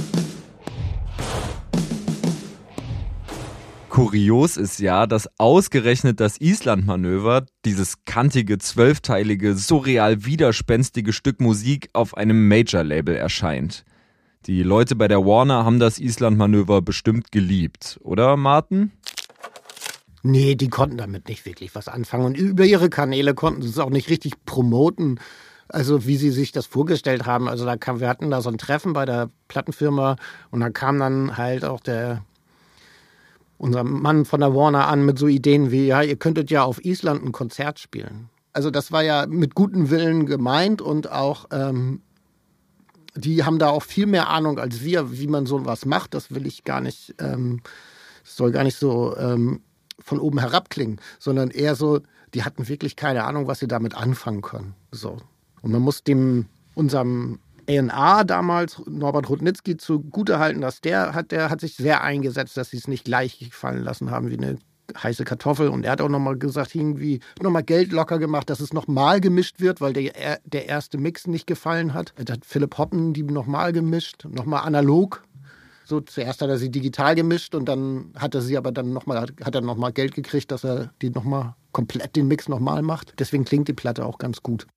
Kurios ist ja, dass ausgerechnet das Island-Manöver, dieses kantige, zwölfteilige, surreal widerspenstige Stück Musik auf einem Major-Label erscheint. Die Leute bei der Warner haben das Island-Manöver bestimmt geliebt, oder Martin? Nee, die konnten damit nicht wirklich was anfangen. Und über ihre Kanäle konnten sie es auch nicht richtig promoten, also wie sie sich das vorgestellt haben. Also da kam, wir hatten da so ein Treffen bei der Plattenfirma und da kam dann halt auch der unser Mann von der Warner an mit so Ideen wie, ja, ihr könntet ja auf Island ein Konzert spielen. Also das war ja mit gutem Willen gemeint und auch, ähm, die haben da auch viel mehr Ahnung als wir, wie man so was macht. Das will ich gar nicht, ähm, das soll gar nicht so ähm, von oben herab klingen, sondern eher so, die hatten wirklich keine Ahnung, was sie damit anfangen können. So. Und man muss dem, unserem A und R damals, Norbert Rudnitzky, zugutehalten, dass der hat, der hat sich sehr eingesetzt, dass sie es nicht gleich gefallen lassen haben wie eine heiße Kartoffel. Und er hat auch nochmal gesagt, irgendwie nochmal Geld locker gemacht, dass es nochmal gemischt wird, weil der, der erste Mix nicht gefallen hat. Da hat Philipp Hoppen die nochmal gemischt, nochmal analog. So, zuerst hat er sie digital gemischt und dann hat er sie aber dann nochmal, hat er nochmal Geld gekriegt, dass er die nochmal komplett den Mix nochmal macht. Deswegen klingt die Platte auch ganz gut.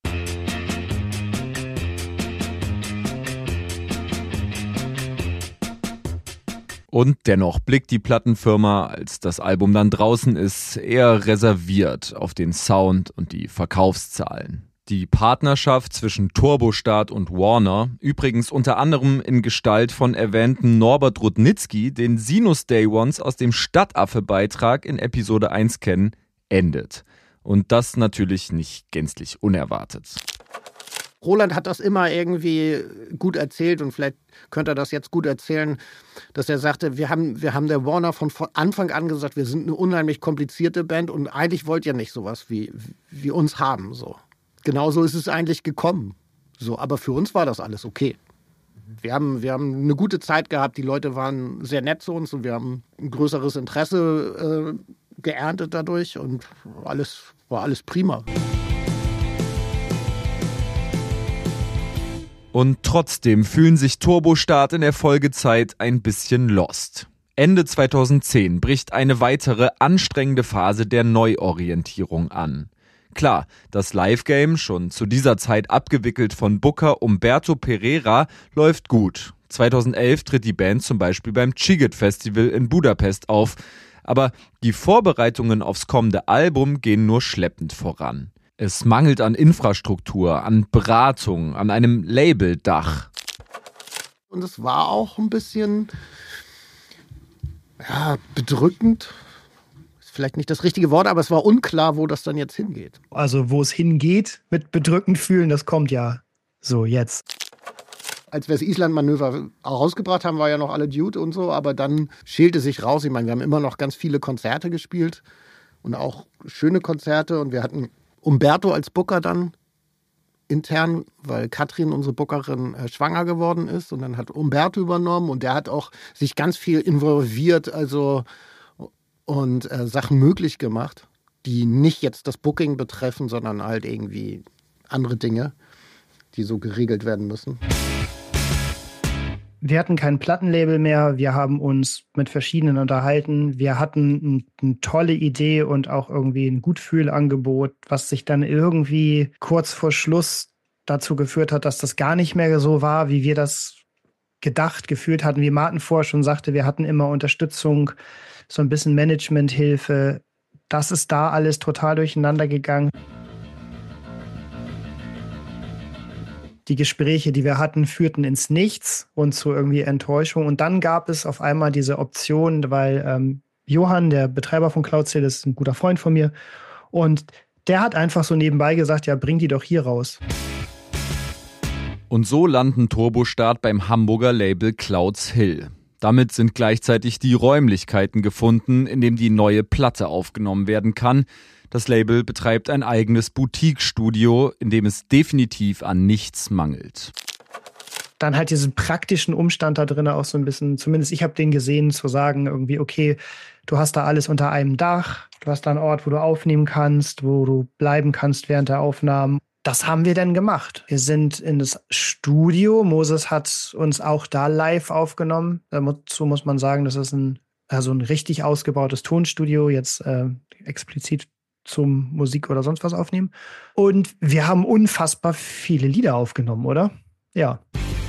Und dennoch blickt die Plattenfirma, als das Album dann draußen ist, eher reserviert auf den Sound und die Verkaufszahlen. Die Partnerschaft zwischen Turbostart und Warner, übrigens unter anderem in Gestalt von erwähnten Norbert Rudnitzky, den Sinus Day Ones aus dem Stadtaffe-Beitrag in Episode eins kennen, endet. Und das natürlich nicht gänzlich unerwartet. Roland hat das immer irgendwie gut erzählt und vielleicht könnte er das jetzt gut erzählen, dass er sagte, wir haben, wir haben der Warner von Anfang an gesagt, wir sind eine unheimlich komplizierte Band und eigentlich wollt ihr nicht sowas wie, wie uns haben. So. Genauso ist es eigentlich gekommen. So, aber für uns war das alles okay. Wir haben, wir haben eine gute Zeit gehabt, die Leute waren sehr nett zu uns und wir haben ein größeres Interesse äh, geerntet dadurch und alles, war alles prima. Und trotzdem fühlen sich Turbostart in der Folgezeit ein bisschen lost. Ende zweitausendzehn bricht eine weitere anstrengende Phase der Neuorientierung an. Klar, das Live-Game, schon zu dieser Zeit abgewickelt von Booker Umberto Pereira, läuft gut. zweitausendelf tritt die Band zum Beispiel beim Sziget Festival in Budapest auf. Aber die Vorbereitungen aufs kommende Album gehen nur schleppend voran. Es mangelt an Infrastruktur, an Beratung, an einem Labeldach. Und es war auch ein bisschen ja, bedrückend. Ist vielleicht nicht das richtige Wort, aber es war unklar, wo das dann jetzt hingeht. Also wo es hingeht mit bedrückend fühlen, das kommt ja so jetzt. Als wir das Island-Manöver rausgebracht haben, war ja noch alle Dude und so, aber dann schälte sich raus. Ich meine, wir haben immer noch ganz viele Konzerte gespielt und auch schöne Konzerte und wir hatten Umberto als Booker dann intern, weil Katrin, unsere Bookerin, äh, schwanger geworden ist und dann hat Umberto übernommen und der hat auch sich ganz viel involviert, also und äh, Sachen möglich gemacht, die nicht jetzt das Booking betreffen, sondern halt irgendwie andere Dinge, die so geregelt werden müssen. Wir hatten kein Plattenlabel mehr, wir haben uns mit verschiedenen unterhalten, wir hatten eine tolle Idee und auch irgendwie ein Gutfühlangebot, was sich dann irgendwie kurz vor Schluss dazu geführt hat, dass das gar nicht mehr so war, wie wir das gedacht, gefühlt hatten. Wie Martin vorher schon sagte, wir hatten immer Unterstützung, so ein bisschen Managementhilfe. Das ist da alles total durcheinander gegangen. Die Gespräche, die wir hatten, führten ins Nichts und zu irgendwie Enttäuschung. Und dann gab es auf einmal diese Option, weil ähm, Johann, der Betreiber von Cloudsale, ist ein guter Freund von mir. Und der hat einfach so nebenbei gesagt, ja, bring die doch hier raus. Und so landen Turbostart beim Hamburger Label Clouds Hill. Damit sind gleichzeitig die Räumlichkeiten gefunden, in denen die neue Platte aufgenommen werden kann. Das Label betreibt ein eigenes Boutique-Studio, in dem es definitiv an nichts mangelt. Dann halt diesen praktischen Umstand da drin auch so ein bisschen, zumindest ich habe den gesehen, zu sagen irgendwie, okay, Du hast da alles unter einem Dach. Du hast da einen Ort, wo du aufnehmen kannst, wo du bleiben kannst während der Aufnahmen. Das haben wir dann gemacht. Wir sind in das Studio. Moses hat uns auch da live aufgenommen. Dazu muss man sagen, das ist ein, also ein richtig ausgebautes Tonstudio, jetzt äh, explizit zum Musik oder sonst was aufnehmen. Und wir haben unfassbar viele Lieder aufgenommen, oder? Ja.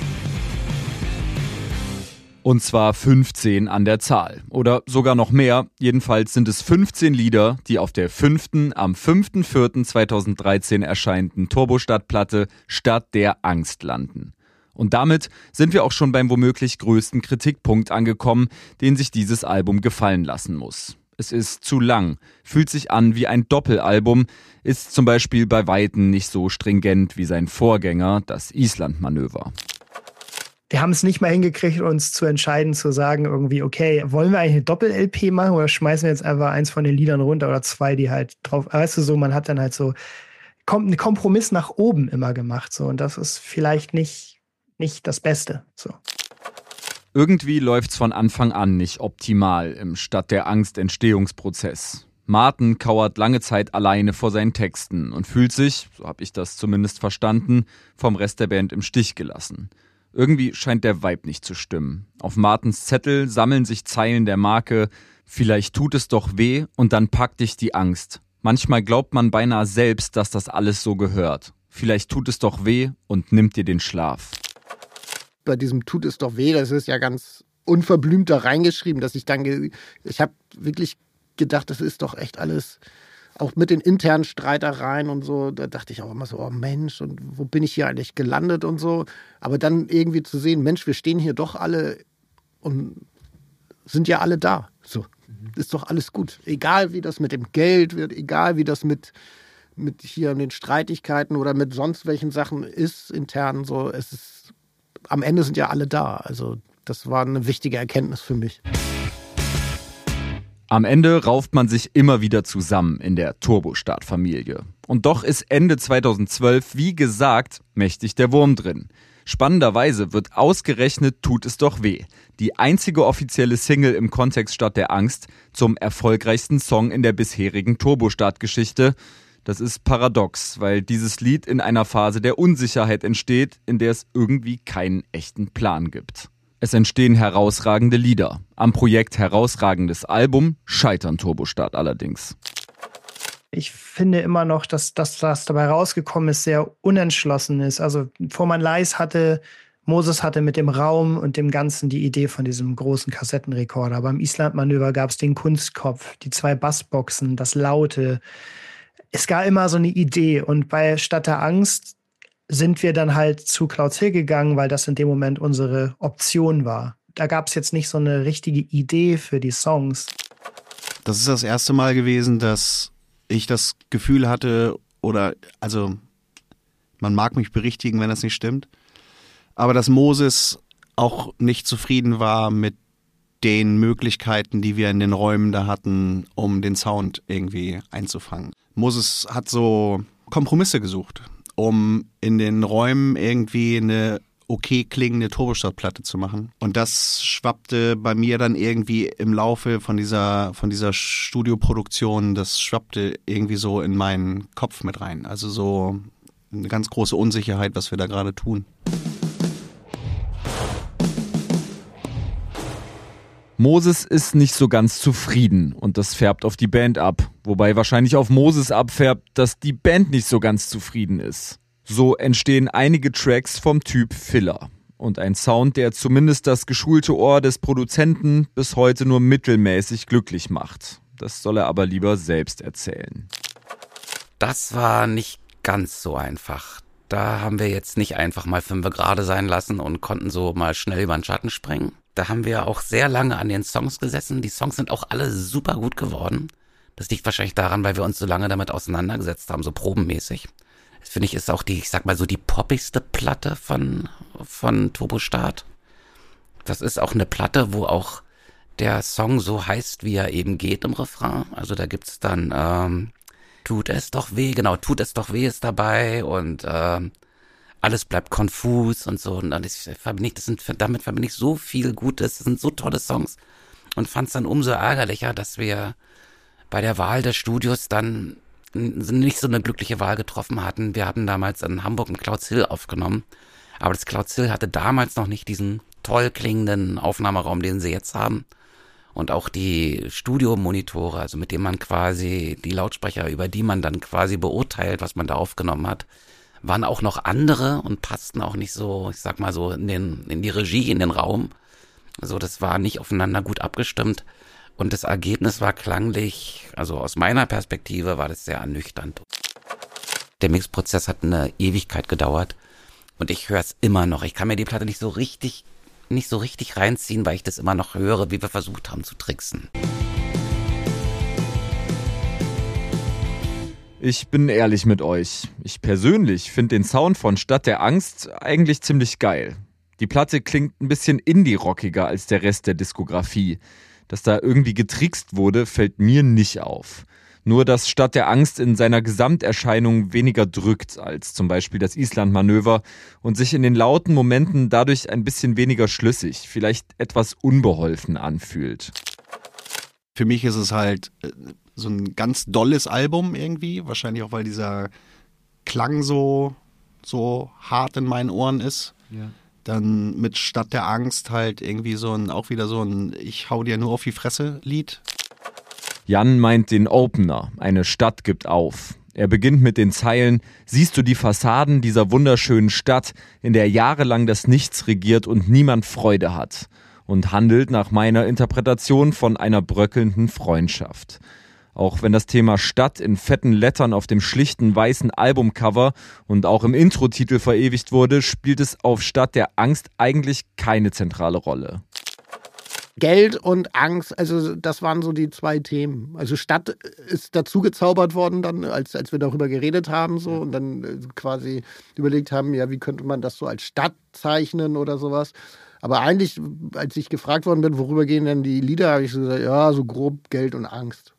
Und zwar fünfzehn an der Zahl. Oder sogar noch mehr. Jedenfalls sind es fünfzehn Lieder, die auf der fünften am fünfter vierter zweitausenddreizehn erscheinenden Turbostadt-Platte Stadt der Angst landen. Und damit sind wir auch schon beim womöglich größten Kritikpunkt angekommen, den sich dieses Album gefallen lassen muss. Es ist zu lang, fühlt sich an wie ein Doppelalbum, ist zum Beispiel bei Weitem nicht so stringent wie sein Vorgänger, das Island-Manöver. Wir haben es nicht mal hingekriegt, uns zu entscheiden, zu sagen irgendwie, okay, wollen wir eigentlich eine Doppel-L P machen oder schmeißen wir jetzt einfach eins von den Liedern runter oder zwei, die halt drauf, weißt du so, man hat dann halt so einen Kompromiss nach oben immer gemacht, so, und das ist vielleicht nicht, nicht das Beste, so. Irgendwie läuft's von Anfang an nicht optimal im Stadt der Angst Entstehungsprozess. Martin kauert lange Zeit alleine vor seinen Texten und fühlt sich, so habe ich das zumindest verstanden, vom Rest der Band im Stich gelassen. Irgendwie scheint der Vibe nicht zu stimmen. Auf Martins Zettel sammeln sich Zeilen der Marke „Vielleicht tut es doch weh" und dann packt dich die Angst. Manchmal glaubt man beinahe selbst, dass das alles so gehört. Vielleicht tut es doch weh und nimmt dir den Schlaf. Bei diesem Tut es doch weh, das ist ja ganz unverblümt da reingeschrieben, dass ich dann, ge- ich habe wirklich gedacht, das ist doch echt alles, auch mit den internen Streitereien und so, da dachte ich auch immer so, oh Mensch, und wo bin ich hier eigentlich gelandet und so. Aber dann irgendwie zu sehen, Mensch, wir stehen hier doch alle und sind ja alle da. So, ist doch alles gut. Egal wie das mit dem Geld wird, egal wie das mit, mit hier den Streitigkeiten oder mit sonst welchen Sachen ist intern, so, es ist, am Ende sind ja alle da. Also das war eine wichtige Erkenntnis für mich. Am Ende rauft man sich immer wieder zusammen in der Turbostadt-Familie. Und doch ist Ende zweitausendzwölf, wie gesagt, mächtig der Wurm drin. Spannenderweise wird ausgerechnet Tut es doch weh, die einzige offizielle Single im Kontext Stadt der Angst, zum erfolgreichsten Song in der bisherigen Turbostadt-Geschichte. Das ist paradox, weil dieses Lied in einer Phase der Unsicherheit entsteht, in der es irgendwie keinen echten Plan gibt. Es entstehen herausragende Lieder. Am Projekt herausragendes Album scheitern Turbostadt allerdings. Ich finde immer noch, dass das, was dabei rausgekommen ist, sehr unentschlossen ist. Also Fuhrmann Leis hatte, Moses hatte mit dem Raum und dem Ganzen die Idee von diesem großen Kassettenrekorder. Beim Island-Manöver gab es den Kunstkopf, die zwei Bassboxen, das Laute. Es gab immer so eine Idee. Und bei Stadt der Angst sind wir dann halt zu Clouds Hill gegangen, weil das in dem Moment unsere Option war. Da gab es jetzt nicht so eine richtige Idee für die Songs. Das ist das erste Mal gewesen, dass ich das Gefühl hatte, oder, also, man mag mich berichtigen, wenn das nicht stimmt, aber dass Moses auch nicht zufrieden war mit den Möglichkeiten, die wir in den Räumen da hatten, um den Sound irgendwie einzufangen. Moses hat so Kompromisse gesucht, um in den Räumen irgendwie eine okay klingende Turbostadt-Platte zu machen. Und das schwappte bei mir dann irgendwie im Laufe von dieser, von dieser Studioproduktion, das schwappte irgendwie so in meinen Kopf mit rein. Also so eine ganz große Unsicherheit, was wir da gerade tun. Moses ist nicht so ganz zufrieden und das färbt auf die Band ab. Wobei wahrscheinlich auf Moses abfärbt, dass die Band nicht so ganz zufrieden ist. So entstehen einige Tracks vom Typ Filler. Und ein Sound, der zumindest das geschulte Ohr des Produzenten bis heute nur mittelmäßig glücklich macht. Das soll er aber lieber selbst erzählen. Das war nicht ganz so einfach. Da haben wir jetzt nicht einfach mal fünf gerade sein lassen und konnten so mal schnell über den Schatten springen. Da haben wir auch sehr lange an den Songs gesessen. Die Songs sind auch alle super gut geworden. Das liegt wahrscheinlich daran, weil wir uns so lange damit auseinandergesetzt haben, so probenmäßig. Das finde ich ist auch die, ich sag mal so die poppigste Platte von, von Turbostadt. Das ist auch eine Platte, wo auch der Song so heißt, wie er eben geht im Refrain. Also da gibt's dann ähm, Tut es doch weh, genau, Tut es doch weh ist dabei und ähm, alles bleibt konfus und so. Und das verbinde ich, das sind, damit verbinde ich so viel Gutes, das sind so tolle Songs. und fand es dann umso ärgerlicher, dass wir bei der Wahl des Studios dann nicht so eine glückliche Wahl getroffen hatten. Wir hatten damals in Hamburg im Clouds Hill aufgenommen, aber das Clouds Hill hatte damals noch nicht diesen toll klingenden Aufnahmeraum, den sie jetzt haben. Und auch die Studiomonitore, also mit denen man quasi die Lautsprecher, über die man dann quasi beurteilt, was man da aufgenommen hat, waren auch noch andere und passten auch nicht so, ich sag mal so, in den, in die Regie, in den Raum. Also das war nicht aufeinander gut abgestimmt. Und das Ergebnis war klanglich, also aus meiner Perspektive war das sehr ernüchternd. Der Mixprozess hat eine Ewigkeit gedauert und ich höre es immer noch. Ich kann mir die Platte nicht so richtig, nicht so richtig reinziehen, weil ich das immer noch höre, wie wir versucht haben zu tricksen. Ich bin ehrlich mit euch. Ich persönlich finde den Sound von Stadt der Angst eigentlich ziemlich geil. Die Platte klingt ein bisschen indie-rockiger als der Rest der Diskografie. Dass da irgendwie getrickst wurde, fällt mir nicht auf. Nur, dass Stadt der Angst in seiner Gesamterscheinung weniger drückt als zum Beispiel das Island-Manöver und sich in den lauten Momenten dadurch ein bisschen weniger schlüssig, vielleicht etwas unbeholfen anfühlt. Für mich ist es halt so ein ganz dolles Album irgendwie, wahrscheinlich auch, weil dieser Klang so, so hart in meinen Ohren ist. Ja. Dann mit Stadt der Angst halt irgendwie so ein, auch wieder so ein Ich hau dir nur auf die Fresse Lied. Jan meint den Opener, eine Stadt gibt auf. Er beginnt mit den Zeilen: Siehst du die Fassaden dieser wunderschönen Stadt, in der jahrelang das Nichts regiert und niemand Freude hat, und handelt nach meiner Interpretation von einer bröckelnden Freundschaft. Auch wenn das Thema Stadt in fetten Lettern auf dem schlichten weißen Albumcover und auch im Intro-Titel verewigt wurde, spielt es auf Stadt der Angst eigentlich keine zentrale Rolle. Geld und Angst, also das waren so die zwei Themen. Also Stadt ist dazu gezaubert worden dann, als, als wir darüber geredet haben so und dann quasi überlegt haben, ja, wie könnte man das so als Stadt zeichnen oder sowas. Aber eigentlich, als ich gefragt worden bin, worüber gehen denn die Lieder, habe ich so gesagt, ja, so grob Geld und Angst.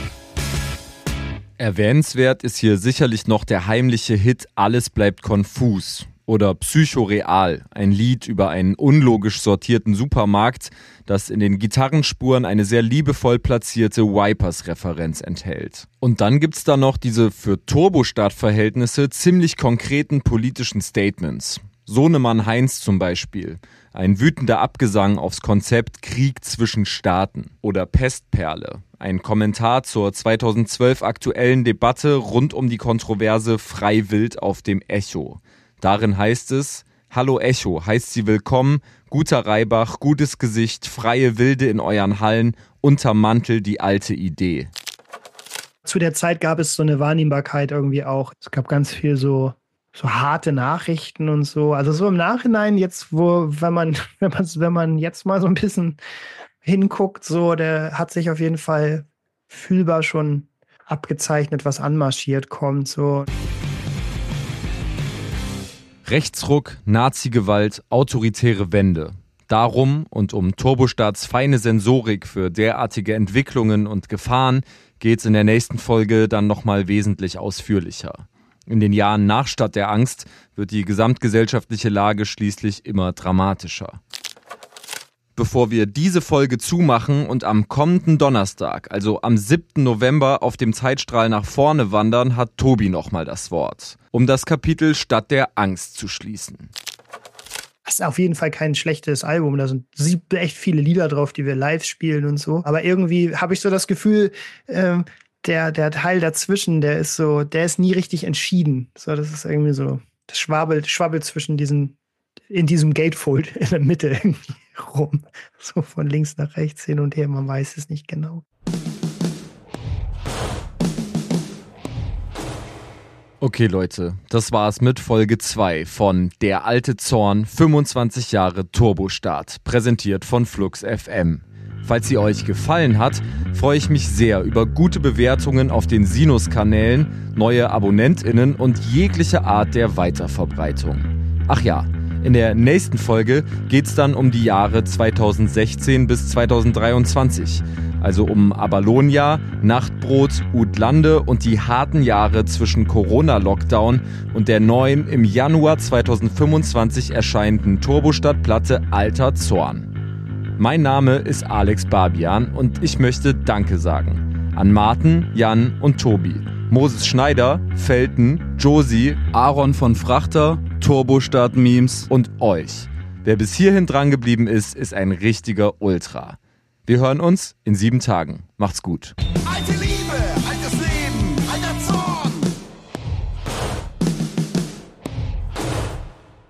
Erwähnenswert ist hier sicherlich noch der heimliche Hit Alles bleibt konfus oder Psychoreal, ein Lied über einen unlogisch sortierten Supermarkt, das in den Gitarrenspuren eine sehr liebevoll platzierte Wipers-Referenz enthält. Und dann gibt's da noch diese für Turbostart-Verhältnisse ziemlich konkreten politischen Statements. Sohnemann Heinz zum Beispiel, ein wütender Abgesang aufs Konzept Krieg zwischen Staaten. Oder Pestperle, ein Kommentar zur zweitausendzwölf aktuellen Debatte rund um die Kontroverse Freiwild auf dem Echo. Darin heißt es: Hallo Echo, heißt Sie willkommen, guter Reibach, gutes Gesicht, freie Wilde in euren Hallen, unterm Mantel die alte Idee. Zu der Zeit gab es so eine Wahrnehmbarkeit irgendwie auch. Es gab ganz viel so so harte Nachrichten und so. Also so im Nachhinein jetzt, wo, wenn man, wenn man, wenn man jetzt mal so ein bisschen hinguckt, so, der hat sich auf jeden Fall fühlbar schon abgezeichnet, was anmarschiert kommt, so. Rechtsruck, Nazi-Gewalt, autoritäre Wende. Darum und um Turbostarts feine Sensorik für derartige Entwicklungen und Gefahren geht's in der nächsten Folge dann nochmal wesentlich ausführlicher. In den Jahren nach Stadt der Angst wird die gesamtgesellschaftliche Lage schließlich immer dramatischer. Bevor wir diese Folge zumachen und am kommenden Donnerstag, also am siebten November, auf dem Zeitstrahl nach vorne wandern, hat Tobi nochmal das Wort, um das Kapitel Stadt der Angst zu schließen. Das ist auf jeden Fall kein schlechtes Album. Da sind echt viele Lieder drauf, die wir live spielen und so. Aber irgendwie habe ich so das Gefühl, ähm, Der, der Teil dazwischen, der ist so, der ist nie richtig entschieden. So, das ist irgendwie so, das schwabbelt, schwabbelt zwischen diesen, in diesem Gatefold in der Mitte irgendwie rum. So von links nach rechts hin und her, man weiß es nicht genau. Okay Leute, das war's mit Folge zwei von Der alte Zorn, fünfundzwanzig Jahre Turbostart, präsentiert von Flux F M. Falls sie euch gefallen hat, freue ich mich sehr über gute Bewertungen auf den Sinus-Kanälen, neue AbonnentInnen und jegliche Art der Weiterverbreitung. Ach ja, in der nächsten Folge geht's dann um die Jahre zweitausendsechzehn bis zweitausenddreiundzwanzig, also um Abalonia, Nachtbrot, Utlande und die harten Jahre zwischen Corona-Lockdown und der neuen im Januar zweitausendfünfundzwanzig erscheinenden Turbostart-Platte Alter Zorn. Mein Name ist Alex Barbian und ich möchte Danke sagen an Martin, Jan und Tobi, Moses Schneider, Felten, Josie, Aaron von Frachter, Turbostadt-Memes und euch. Wer bis hierhin dran geblieben ist, ist ein richtiger Ultra. Wir hören uns in sieben Tagen. Macht's gut.